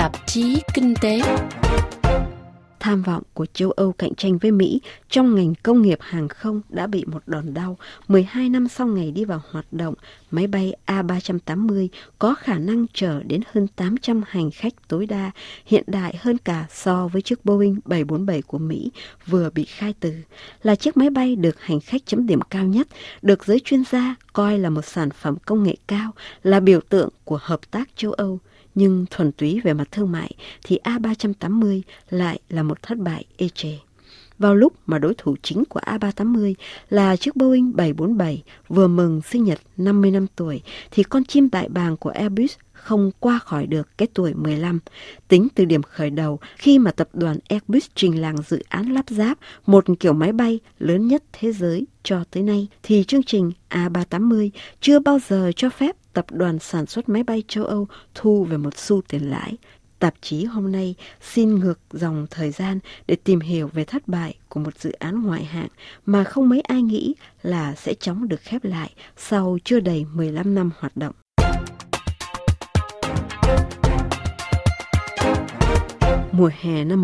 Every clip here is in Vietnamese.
Tạp chí Kinh tế. Tham vọng của châu Âu cạnh tranh với Mỹ trong ngành công nghiệp hàng không đã bị một đòn đau. 12 năm sau ngày đi vào hoạt động, máy bay A380 có khả năng chở đến hơn 800 hành khách tối đa, hiện đại hơn cả so với chiếc Boeing 747 của Mỹ vừa bị khai tử. Là chiếc máy bay được hành khách chấm điểm cao nhất, được giới chuyên gia coi là một sản phẩm công nghệ cao, là biểu tượng của hợp tác châu Âu. Nhưng thuần túy về mặt thương mại thì A380 lại là một thất bại ê chề. Vào lúc mà đối thủ chính của A380 là chiếc Boeing 747 vừa mừng sinh nhật 50 năm tuổi, thì con chim đại bàng của Airbus không qua khỏi được cái tuổi 15. Tính từ điểm khởi đầu khi mà tập đoàn Airbus trình làng dự án lắp ráp một kiểu máy bay lớn nhất thế giới cho tới nay, thì chương trình A380 chưa bao giờ cho phép tập đoàn sản xuất máy bay châu Âu thu về một xu tiền lãi. Tạp chí hôm nay xin ngược dòng thời gian để tìm hiểu về thất bại của một dự án ngoại hạng mà không mấy ai nghĩ là sẽ chóng được khép lại sau chưa đầy 15 năm hoạt động. Mùa hè năm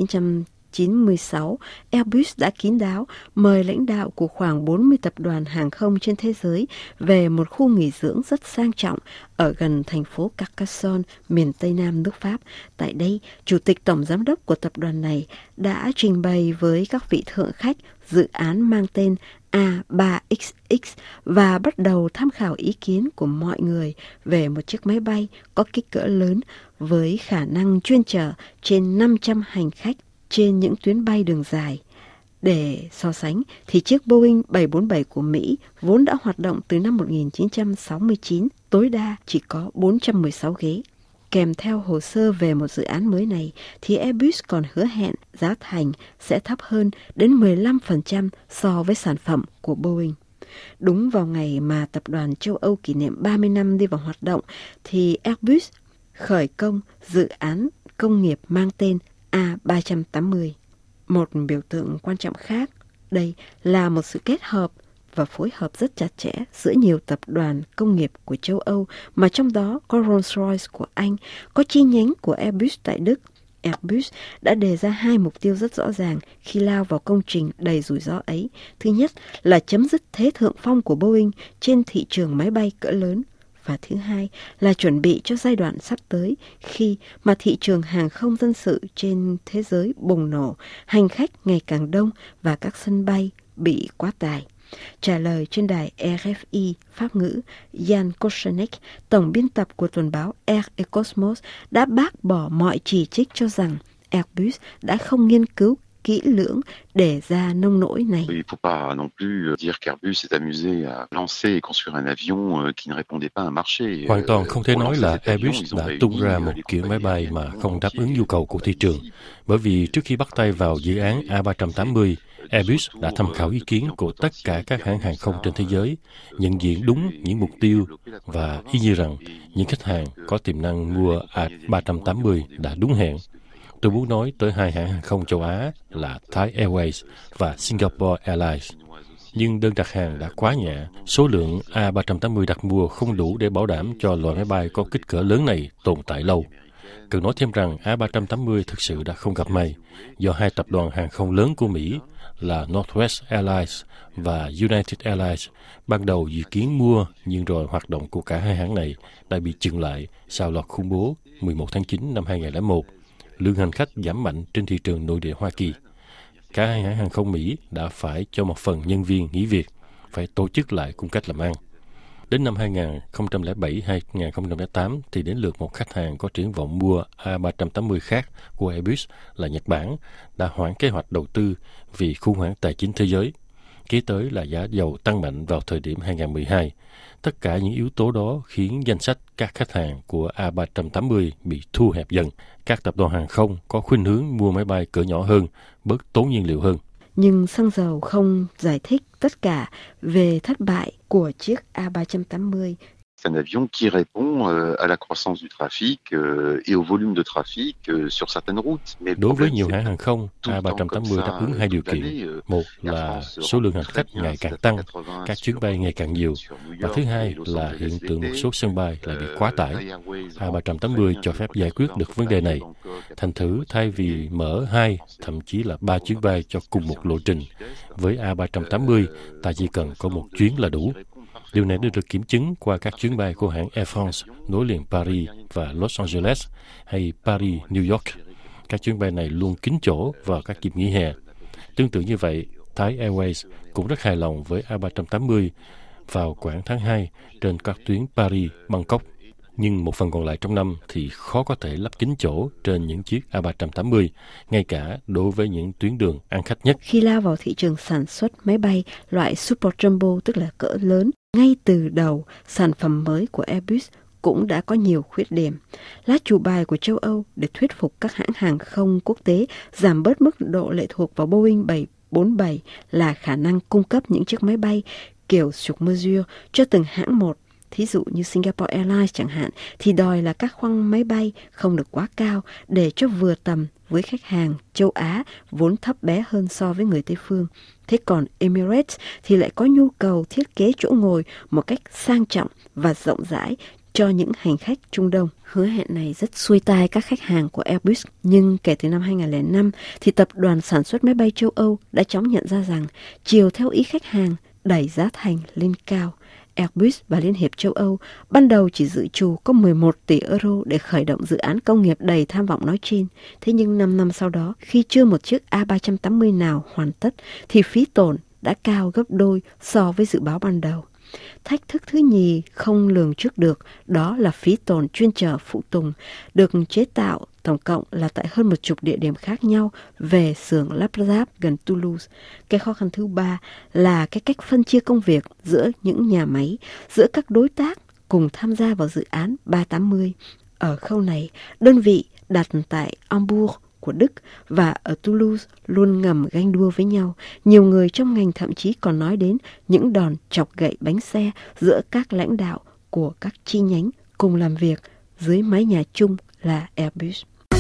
1996, Airbus đã kín đáo mời lãnh đạo của khoảng 40 tập đoàn hàng không trên thế giới về một khu nghỉ dưỡng rất sang trọng ở gần thành phố Carcassonne, miền Tây Nam nước Pháp. Tại đây, Chủ tịch Tổng Giám đốc của tập đoàn này đã trình bày với các vị thượng khách dự án mang tên A3XX và bắt đầu tham khảo ý kiến của mọi người về một chiếc máy bay có kích cỡ lớn với khả năng chuyên chở trên 500 hành khách trên những tuyến bay đường dài. Để so sánh thì chiếc Boeing 747 của Mỹ vốn đã hoạt động từ năm 1969, tối đa chỉ có 416 ghế. Kèm theo hồ sơ về một dự án mới này thì Airbus còn hứa hẹn giá thành sẽ thấp hơn đến 15% so với sản phẩm của Boeing. Đúng vào ngày mà tập đoàn châu Âu kỷ niệm 30 năm đi vào hoạt động thì Airbus khởi công dự án công nghiệp mang tên A380. Một biểu tượng quan trọng khác, đây là một sự kết hợp và phối hợp rất chặt chẽ giữa nhiều tập đoàn công nghiệp của châu Âu, mà trong đó có Rolls-Royce của Anh, có chi nhánh của Airbus tại Đức. Airbus đã đề ra hai mục tiêu rất rõ ràng khi lao vào công trình đầy rủi ro ấy. Thứ nhất là chấm dứt thế thượng phong của Boeing trên thị trường máy bay cỡ lớn. Và thứ hai là chuẩn bị cho giai đoạn sắp tới khi mà thị trường hàng không dân sự trên thế giới bùng nổ, hành khách ngày càng đông và các sân bay bị quá tải. Trả lời trên đài RFI Pháp ngữ, Jan Koschenek, tổng biên tập của tuần báo Air et Cosmos, đã bác bỏ mọi chỉ trích cho rằng Airbus đã không nghiên cứu kỹ lưỡng để ra nông nỗi này. Il faut pas non plus dire qu'Airbus s'est amusé à lancer et construire un avion qui ne répondait pas à un marché. Hoàn toàn không thể nói là Airbus đã tung ra một kiểu máy bay mà không đáp ứng nhu cầu của thị trường. Bởi vì trước khi bắt tay vào dự án A380, Airbus đã tham khảo ý kiến của tất cả các hãng hàng không trên thế giới, nhận diện đúng những mục tiêu và y như rằng những khách hàng có tiềm năng mua A380 đã đúng hẹn. Tôi muốn nói tới hai hãng hàng không châu Á là Thai Airways và Singapore Airlines. Nhưng đơn đặt hàng đã quá nhẹ, số lượng A380 đặt mua không đủ để bảo đảm cho loại máy bay có kích cỡ lớn này tồn tại lâu. Cần nói thêm rằng A380 thực sự đã không gặp may do hai tập đoàn hàng không lớn của Mỹ là Northwest Airlines và United Airlines ban đầu dự kiến mua, nhưng rồi hoạt động của cả hai hãng này đã bị chững lại sau loạt khủng bố 11 tháng 9 năm 2001. Lượng hành khách giảm mạnh trên thị trường nội địa Hoa Kỳ. Cả hai hãng hàng không Mỹ đã phải cho một phần nhân viên nghỉ việc, phải tổ chức lại cung cách làm ăn. Đến năm 2007-2008 thì đến lượt một khách hàng có triển vọng mua A380 khác của Airbus là Nhật Bản đã hoãn kế hoạch đầu tư vì khủng hoảng tài chính thế giới. Kế tới là giá dầu tăng mạnh vào thời điểm 2012. Tất cả những yếu tố đó khiến danh sách các khách hàng của A380 bị thu hẹp dần. Các tập đoàn hàng không có khuynh hướng mua máy bay cỡ nhỏ hơn, bớt tốn nhiên liệu hơn. Nhưng xăng dầu không giải thích tất cả về thất bại của chiếc A380. c'est un avion qui répond à la croissance du trafic et au volume de trafic sur certaines routes. Đối với nhiều hãng hàng không, A380 đáp ứng hai điều kiện. Một là số lượng hành khách ngày càng tăng, các chuyến bay ngày càng nhiều. Và thứ hai là hiện tượng một số sân bay lại bị quá tải. A380 cho phép giải quyết được vấn đề này. Thành thử thay vì mở 2, thậm chí là 3 chuyến bay cho cùng một lộ trình, với A380, ta chỉ cần có một chuyến là đủ. Điều này đã được kiểm chứng qua các chuyến bay của hãng Air France nối liền Paris và Los Angeles hay Paris-New York. Các chuyến bay này luôn kín chỗ vào các dịp nghỉ hè. Tương tự như vậy, Thai Airways cũng rất hài lòng với A380 vào khoảng tháng 2 trên các tuyến Paris-Bangkok. Nhưng một phần còn lại trong năm thì khó có thể lắp kín chỗ trên những chiếc A380, ngay cả đối với những tuyến đường ăn khách nhất. Khi lao vào thị trường sản xuất máy bay loại Super Jumbo, tức là cỡ lớn, ngay từ đầu, sản phẩm mới của Airbus cũng đã có nhiều khuyết điểm. Lá chủ bài của châu Âu để thuyết phục các hãng hàng không quốc tế giảm bớt mức độ lệ thuộc vào Boeing 747 là khả năng cung cấp những chiếc máy bay kiểu sur mesure cho từng hãng một. Thí dụ như Singapore Airlines chẳng hạn, thì đòi là các khoang máy bay không được quá cao để cho vừa tầm với khách hàng châu Á vốn thấp bé hơn so với người Tây phương. Thế còn Emirates thì lại có nhu cầu thiết kế chỗ ngồi một cách sang trọng và rộng rãi cho những hành khách Trung Đông. Hứa hẹn này rất xuôi tai các khách hàng của Airbus, nhưng kể từ năm 2005 thì tập đoàn sản xuất máy bay châu Âu đã chóng nhận ra rằng chiều theo ý khách hàng đẩy giá thành lên cao. Airbus và Liên hiệp châu Âu ban đầu chỉ dự trù có 11 tỷ euro để khởi động dự án công nghiệp đầy tham vọng nói trên. Thế nhưng 5 năm sau đó, khi chưa một chiếc A380 nào hoàn tất, thì phí tổn đã cao gấp đôi so với dự báo ban đầu. Thách thức thứ nhì không lường trước được, đó là phí tổn chuyên chở phụ tùng, được chế tạo tổng cộng là tại hơn 10 địa điểm khác nhau về xưởng lắp ráp gần Toulouse. Cái khó khăn thứ ba là cái cách phân chia công việc giữa những nhà máy, giữa các đối tác cùng tham gia vào dự án 380. Ở khâu này, đơn vị đặt tại Hamburg của Đức và ở Toulouse luôn ngầm ganh đua với nhau. Nhiều người trong ngành thậm chí còn nói đến những đòn chọc gậy bánh xe giữa các lãnh đạo của các chi nhánh cùng làm việc dưới mái nhà chung là Airbus.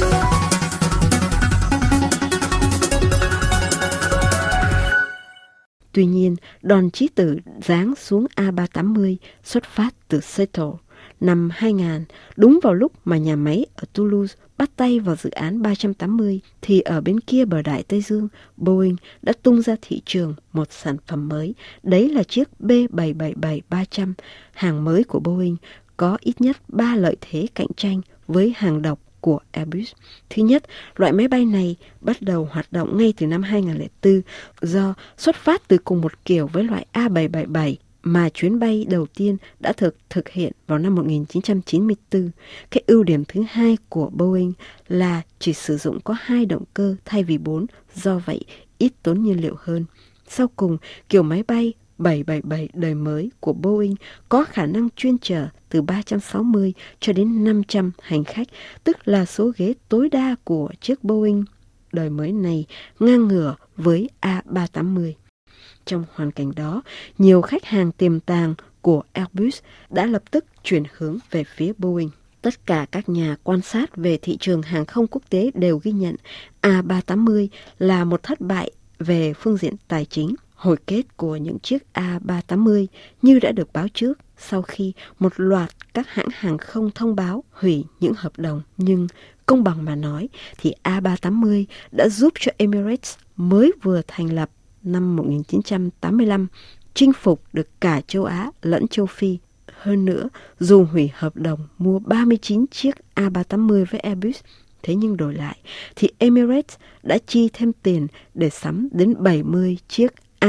Tuy nhiên, đòn chí tử giáng xuống A380 xuất phát từ Seattle. Năm 2000, đúng vào lúc mà nhà máy ở Toulouse bắt tay vào dự án 380, thì ở bên kia bờ Đại Tây Dương, Boeing đã tung ra thị trường một sản phẩm mới. Đấy là chiếc B777-300, hàng mới của Boeing, có ít nhất 3 lợi thế cạnh tranh với hàng độc của Airbus. Thứ nhất, loại máy bay này bắt đầu hoạt động ngay từ năm 2004 do xuất phát từ cùng một kiểu với loại A777 mà chuyến bay đầu tiên đã thực hiện vào năm 1994. Cái ưu điểm thứ hai của Boeing là chỉ sử dụng có 2 động cơ thay vì 4, do vậy ít tốn nhiên liệu hơn. Sau cùng, kiểu máy bay 777 đời mới của Boeing có khả năng chuyên chở từ 360 cho đến 500 hành khách, tức là số ghế tối đa của chiếc Boeing đời mới này ngang ngửa với A380. Trong hoàn cảnh đó, nhiều khách hàng tiềm tàng của Airbus đã lập tức chuyển hướng về phía Boeing. Tất cả các nhà quan sát về thị trường hàng không quốc tế đều ghi nhận A380 là một thất bại về phương diện tài chính. Hồi kết của những chiếc A380 như đã được báo trước sau khi một loạt các hãng hàng không thông báo hủy những hợp đồng. Nhưng công bằng mà nói thì A380 đã giúp cho Emirates mới vừa thành lập năm 1985 chinh phục được cả châu Á lẫn châu Phi. Hơn nữa, dù hủy hợp đồng mua 39 chiếc A380 với Airbus, thế nhưng đổi lại thì Emirates đã chi thêm tiền để sắm đến 70 chiếc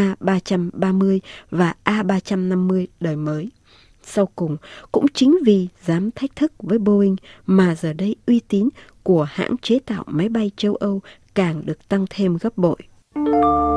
A330 và A350 đời mới. Sau cùng, cũng chính vì dám thách thức với Boeing mà giờ đây uy tín của hãng chế tạo máy bay châu Âu càng được tăng thêm gấp bội.